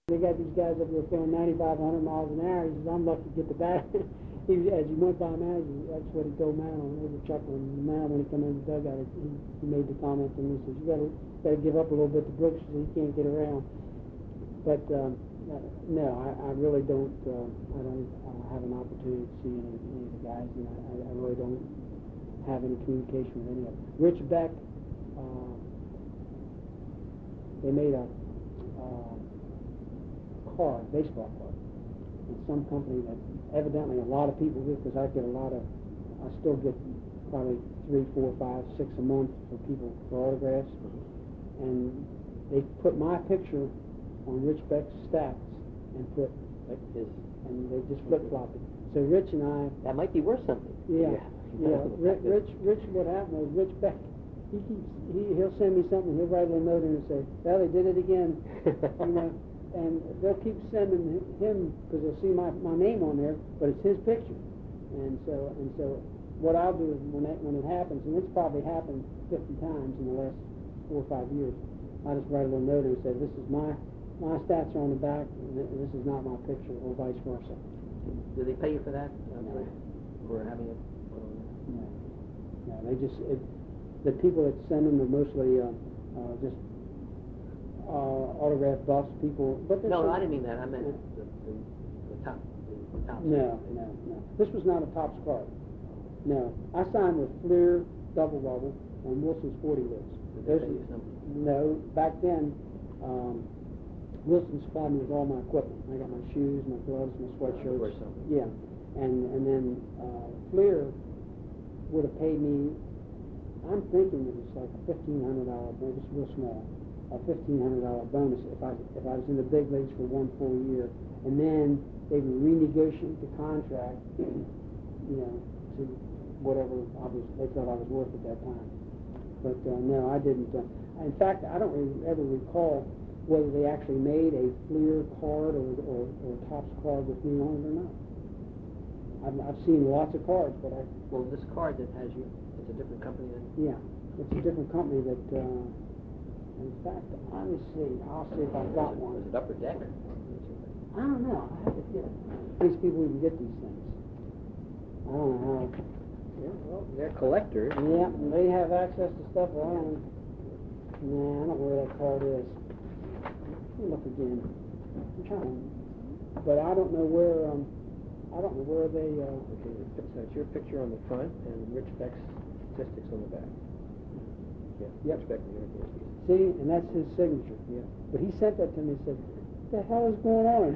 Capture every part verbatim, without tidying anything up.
They got these guys up there throwing ninety-five, one hundred miles an hour. He says, I'm lucky to get the bat. he, as he went by Mantle, that's what he told Mantle. They were chuckling. Mantle, when he came in the dugout, he, he made the comment to me. He says, you got to got to give up a little bit to Brooks so he can't get around. But um, no, I, I really don't. Uh, I don't uh, have an opportunity to see any, any of the guys, and I, I really don't have any communication with any of them. Rich Beck, uh, they made a uh, card, baseball card, in some company that evidently a lot of people do, because I get a lot of, I still get probably three, four, five, six a month for people for autographs, mm-hmm. and they put my picture on Rich Beck's stats and put like his, and they just flip flop it. So Rich and I, that might be worth something. Yeah, yeah. yeah. Rich, Rich, Rich, what happened was Rich Beck, he keeps, he he'll send me something. He'll write a little note in and say, "Well, they did it again," you know. And they'll keep sending him because they'll see my, my name on there, but it's his picture. And so and so, what I'll do is when that, when it happens, and it's probably happened fifty times in the last four or five years, I just write a little note and say, "This is my my stats are on the back, and this is not my picture," or vice versa. Do they pay you for that? Um, no. For having it? No, no. They just it, the people that send them are mostly uh, uh, just. Uh, autograph buffs, people. But no, no, I didn't mean that. I meant the, the, the top. The, the top no, no, no. This was not a Topps card. No, I signed with Fleer, Double Bubble, and Wilson's forty Lids. Those are some. No, back then, um, Wilson supplied me with all my equipment. I got my shoes, my gloves, my sweatshirts. Yeah, and and then uh, Fleer would have paid me. I'm thinking it was like a fifteen hundred dollar, but it was real small. A fifteen hundred dollar bonus if I if I was in the big leagues for one full year, and then they would renegotiate the contract, you know, to whatever I was they thought I was worth at that time. But uh, no, I didn't. Uh, in fact, I don't really ever recall whether they actually made a Fleer card or or, or Topps card with me on it or not. I've, I've seen lots of cards, but I well, this card that has you, it's a different company then. Yeah, it's a different company that. Uh, In fact, let me see. I'll see if I've got one. Is it Upper Deck? I don't know. I have to get it. These people even get these things. I don't know how. Yeah, well, they're collectors. Yeah, they have access to stuff I don't. Nah, I don't know where that card is. Let me look again. I'm trying. But I don't know where. Um, I don't know where they. Uh, okay, so it's your picture on the front and Rich Beck's statistics on the back. Yeah, yep. Rich Beck, the University. See, and that's his signature. Yeah. But he sent that to me and said, "What the hell is going on?"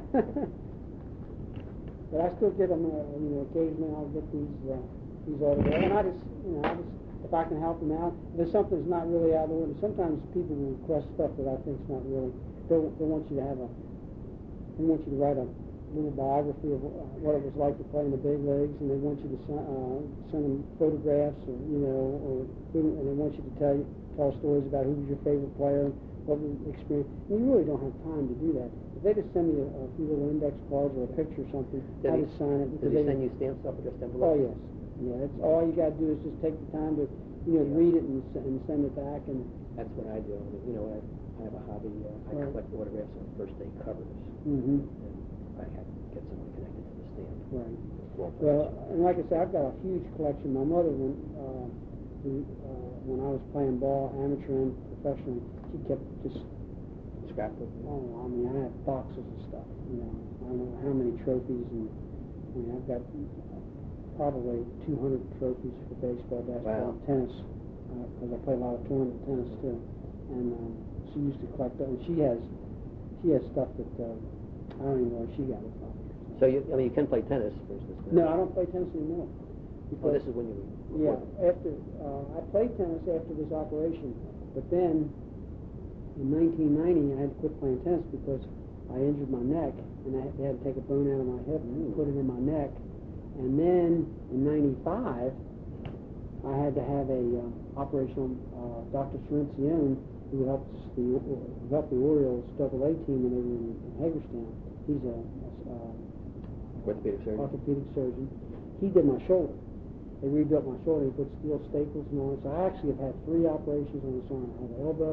But I still get them. Uh, you know, occasionally I'll get these uh, these autographs, and I just, you know, I just if I can help them out. If there's something that's not really out of order, sometimes people will request stuff that I think's not really. They they want you to have a. They want you to write a little biography of what it was like to play in the big leagues, and they want you to uh, send them photographs, or you know, or and they want you to tell you. tell stories about who was your favorite player, what was the experience. And you really don't have time to do that. If they just send me a, a few little index cards or a picture or something, I just sign it. Does he send you stamps up addressed envelopes? Oh, yes. Yeah, that's all you got to do is just take the time to, you know, yeah. read it and, and send it back. And that's what I do. I mean, you know, I, I have a hobby. Uh, I right. collect autographs on first day covers. Mm-hmm. And I have to get someone connected to the stamp. Right. Well, and like I said, I've got a huge collection. My mother, when uh, who, uh, when I was playing ball, amateur and professional, she kept just scrapbook. Oh, I mean, I have boxes of stuff. You know, I don't know how many trophies, and I mean, I've got probably two hundred trophies for baseball, basketball, wow. tennis, because uh, I play a lot of tournament tennis too. And um, she used to collect that, and she has she has stuff that uh, I don't even know where she got it from. So you, I mean, you can play tennis, for instance. No, I don't play tennis anymore. Oh, this is when you. Yeah, after uh, I played tennis after this operation, but then in nineteen ninety I had to quit playing tennis because I injured my neck, and I, they had to take a bone out of my hip and put it in my neck. And then in ninety-five, I had to have a uh, operation on uh, Doctor Cerencione, who helped the who helped the Orioles Double A team when they were in, in Hagerstown. He's a, a uh, orthopedic surgeon. Orthopedic surgeon. He did my shoulder. They rebuilt my shoulder. He put steel staples and all that. So I actually have had three operations on this arm. I have an elbow,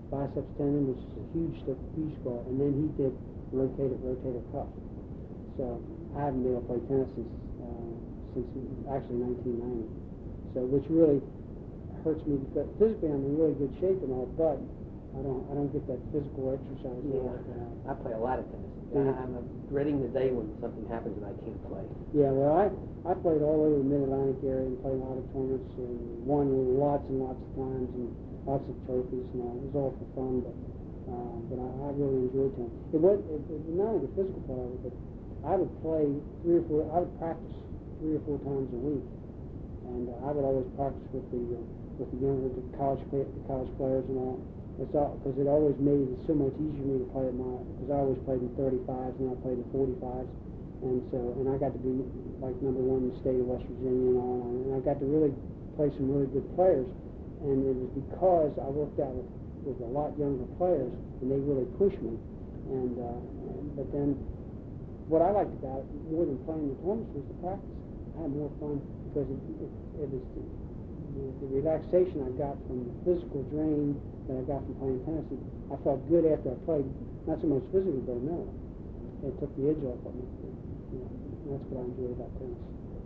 biceps tendon, which is a huge, huge scar, and then he did rotator, rotator cuff. So I haven't been able to play tennis since, uh, since actually nineteen ninety. So which really hurts me because physically I'm in really good shape and all, but I don't, I don't get that physical exercise. Yeah, uh, I play a lot of tennis. Yeah. I'm dreading the day when something happens and I can't play. Yeah, well, I, I played all over the Mid-Atlantic area and played a lot of tournaments and won lots and lots of times and lots of trophies and all. It was all for fun, but uh, but I, I really enjoyed tennis. It was it, it, not only the physical part of it, but I would play three or four. I would practice three or four times a week, and uh, I would always practice with the uh, with the younger, the college play, the college players and all. It's all because it always made it so much easier for me to play at my, because I always played in thirty-fives and I played in forty-fives, and so and I got to be like number one in the state of West Virginia and all, and I got to really play some really good players, and it was because I worked out with, with a lot younger players and they really pushed me, and, uh, and but then what I liked about it more than playing the tournaments was the practice. I had more fun because it, it, it was the, the, the relaxation I got from the physical drain that I got from playing tennis. I felt good after I played, not so much physically, but mentally. It took the edge off of me. You know, that's what I enjoy about tennis.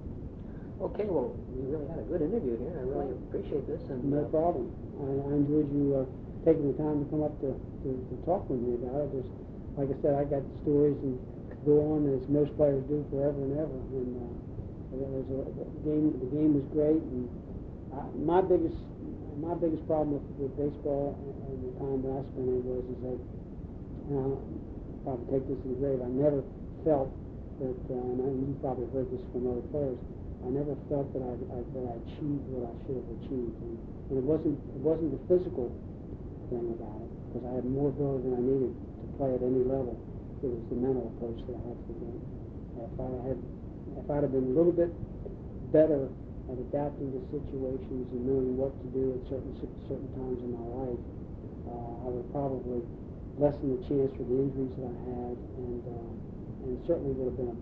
Okay, well, we really had a good interview here. I really appreciate this. And No uh, problem. I, I enjoyed you uh, taking the time to come up to, to, to talk with me about it. Just like I said, I got stories and go on as most players do forever and ever. And uh, it was a, the game. The game was great. And I, my biggest my biggest problem with, with baseball and, and the time that I spent it was is that, and I'll probably take this to the grave, I never felt that, uh, and I, you probably heard this from other players, I never felt that I, I that I achieved what I should have achieved, and, and it wasn't it wasn't the physical thing about it, because I had more ability than I needed to play at any level. It was the mental approach that I had to the game. If I had if I'd have been a little bit better at adapting to situations and knowing what to do at certain certain times in my life, uh, I would probably lessen the chance for the injuries that I had, and uh, and certainly would have been, a,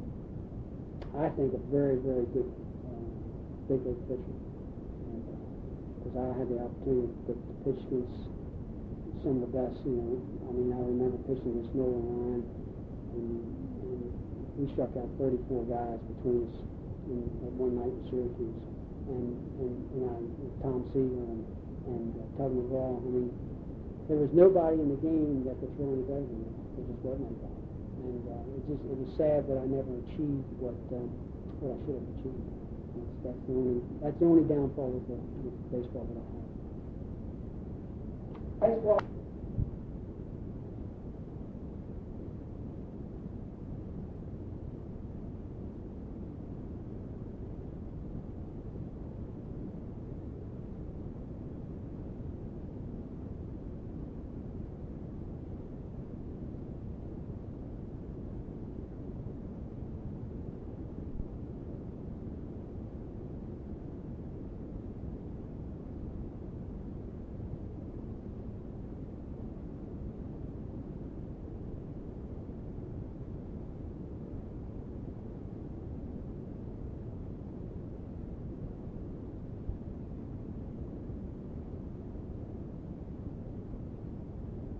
I think, a very very good uh, big league pitcher, because uh, I had the opportunity to, to pitch against some of the best. You know, I mean, I remember pitching against Nolan Ryan, and, and we struck out thirty-four guys between us in, at one night in Syracuse. And, and, and I, Tom Seaver and, and uh, Tug McGraw. I mean, there was nobody in the game that could throw any better than me. There just wasn't anybody. And uh, it just it was sad that I never achieved what uh, what I should have achieved. That's, that's the only that's the only downfall with the with baseball that I have. Baseball.